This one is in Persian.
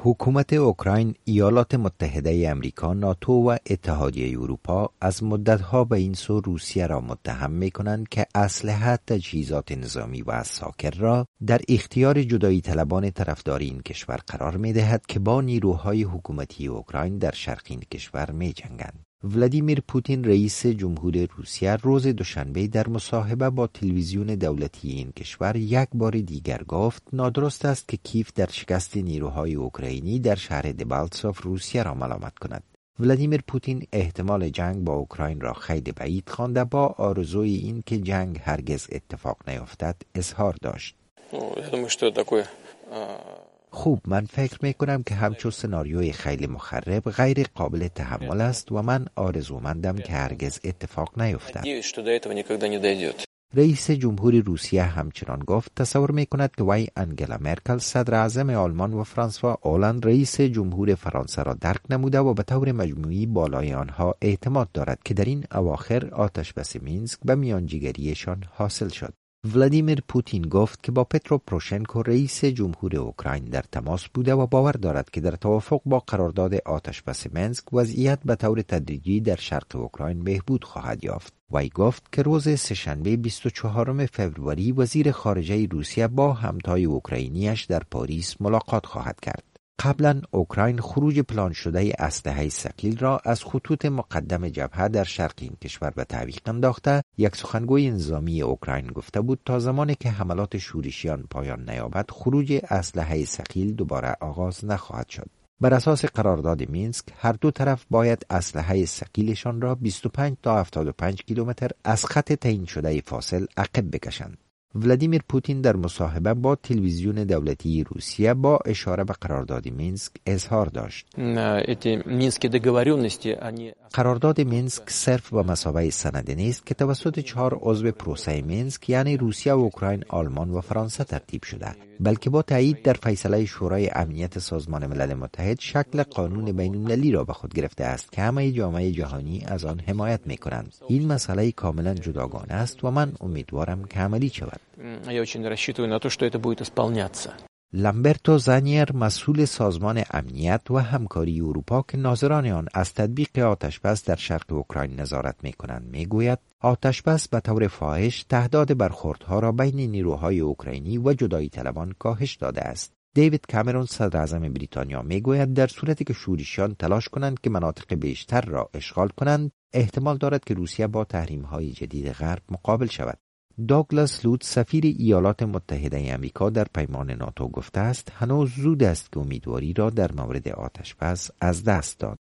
حکومت اوکراین، ایالات متحده امریکا، ناتو و اتحادیه اروپا از مدتها به این سو روسیه را متهم می‌کنند که اسلحه، تجهیزات نظامی و عساکر را در اختیار جدایی طلبان طرفدار این کشور قرار می‌دهد که با نیروهای حکومتی اوکراین در شرق این کشور می‌جنگند. ولادیمیر پوتین رئیس جمهور روسیه روز دوشنبه در مصاحبه با تلویزیون دولتی این کشور یک بار دیگر گفت نادرست است که کیف در شکست نیروهای اوکراینی در شهر دبالتسوف روسیه را ملامت کند. ولادیمیر پوتین احتمال جنگ با اوکراین را خیلی بعید خوانده با آرزوی این که جنگ هرگز اتفاق نیفتد اظهار داشت. خوب، من فکر میکنم که همچون سناریوی خیلی مخرب غیر قابل تحمل است و من آرزومندم که هرگز اتفاق نیفتد. رئیس جمهور روسیه همچنان گفت تصور میکند که وی انگلا مرکل صدر اعظم آلمان و فرانسوا هولند رئیس جمهور فرانسه را درک نموده و به طور مجموعی بالای آنها اعتماد دارد که در این اواخر آتش بس مینسک به میانجیگریشان حاصل شد. ولادیمیر پوتین گفت که با پترو پروشنکو رئیس جمهور اوکراین در تماس بوده و باور دارد که در توافق با قرارداد آتش بس مینسک وضعیت به طور تدریجی در شرق اوکراین بهبود خواهد یافت. وی گفت که روز سه‌شنبه 24 فوریه وزیر خارجه روسیه با همتای اوکراینیش در پاریس ملاقات خواهد کرد. قبلا اوکراین خروج پلان شده اسلحه ثقیل را از خطوط مقدم جبهه در شرق این کشور به تعویق انداخته. یک سخنگوی نظامی اوکراین گفته بود تا زمانی که حملات شورشیان پایان نیابد خروج اسلحه ثقیل دوباره آغاز نخواهد شد. بر اساس قرارداد مینسک هر دو طرف باید اسلحه ثقیلشان را 25 تا 75 کیلومتر از خط تعیین شده فاصل عقب بکشند. ولادیمیر پوتین در مصاحبه با تلویزیون دولتی روسیه با اشاره به قرارداد مینسک اظهار داشت. قرارداد مینسک صرف به مثابه سند نیست که توسط 4 عضو پروسه مینسک یعنی روسیه و اوکراین، آلمان و فرانسه ترتیب شده، بلکه با تایید در فیصله شورای امنیت سازمان ملل متحد شکل قانون بین‌المللی را به خود گرفته است که همه جامعه جهانی از آن حمایت می‌کنند. این مسئله کاملا جداگانه است و من امیدوارم که عملی شود. لامبرتو زانیر، مسئول سازمان امنیت و همکاری اروپا که ناظران آن از تطبیق آتشبس در شرق اوکراین نظارت می‌کنند، میگوید آتشبس به طور فاحش تعداد برخوردها را بین نیروهای اوکراینی و جدایی طلبان کاهش داده است. دیوید کامرون، صدر اعظم بریتانیا، میگوید در صورتی که شورشیان تلاش کنند که مناطق بیشتر را اشغال کنند، احتمال دارد که روسیه با تحریم‌های جدید غرب مقابل شود. داگلاس لوت، سفیر ایالات متحده آمریکا در پیمان ناتو، گفته است هنوز زود است که امیدواری را در مورد آتشبس از دست داد.